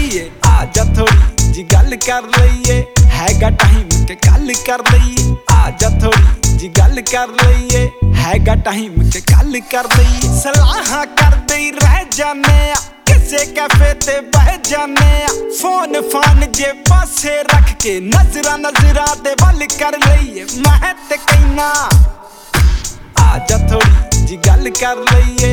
ਲਈਏ आजा थोड़ी जी गल कर लईए हैगा टाइम के गल कर लईए आजा थोड़ी जी गल कर लईए हैगा टाइम के गल कर लईए सलाहां करदे ही रह जाने आ किसे कैफे ते बह जाने आ फोन फान जे पासे रख के नजरा नजरा दे वल कर लईए मैं ते कहना आजा थोड़ी जी गल कर लईए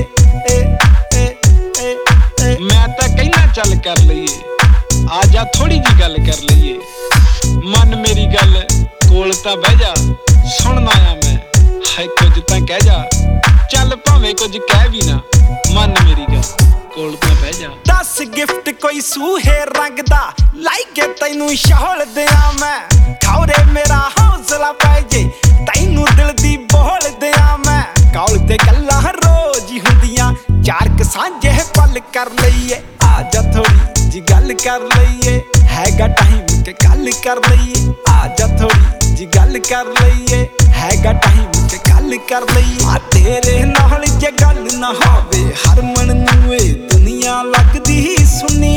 मैं तां कहना चल कर लईए आजा थोड़ी जी गल कर लईए मन मेरी गल कोल तां बह जा सुनना आ मैं है कुछ तां कह जा चल भावें कुछ कह भी ना मन मेरी गल कोल तां बह जा 10 गिफ्ट कोई सूहे रंग दा लाइके तैनू शौल दियां मैं खौरे मेरा हौसला पै जे तैनू दिल दी बोल दियां मैं कौल ते गल्लां रोज ही हुंदियां चार क सांझे पल कर लईए आजा थोड़ी जी गल कर लईए हैगा टाइम के गल कर लईए आजा थोड़ी जी गल कर लईए हैगा टाइम के गल कर लईए आ तेरे नाल जे गल ना होवे हरमन नूं ए दुनिया लगदी सुनी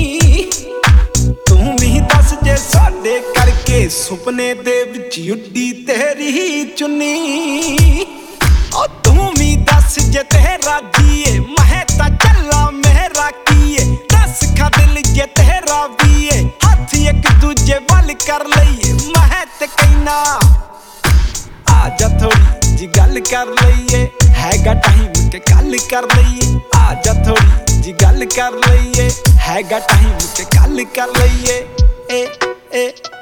तू भी दस जे साडे करके सुपने दे विच उड्डी तेरी चुन्नी ओ तू भी दस जे तेरा जीए मैं तां चला मेरा कीए दस खा दिल जे तेरा भी हाथ एक दूजे वल कर लईए मैं ते कहना आजा थोड़ी जी गल कर लईए हैगा टाइम के गल कर लईए आजा थोड़ी जी गल कर लईए हैगा टाइम के गल कर लईए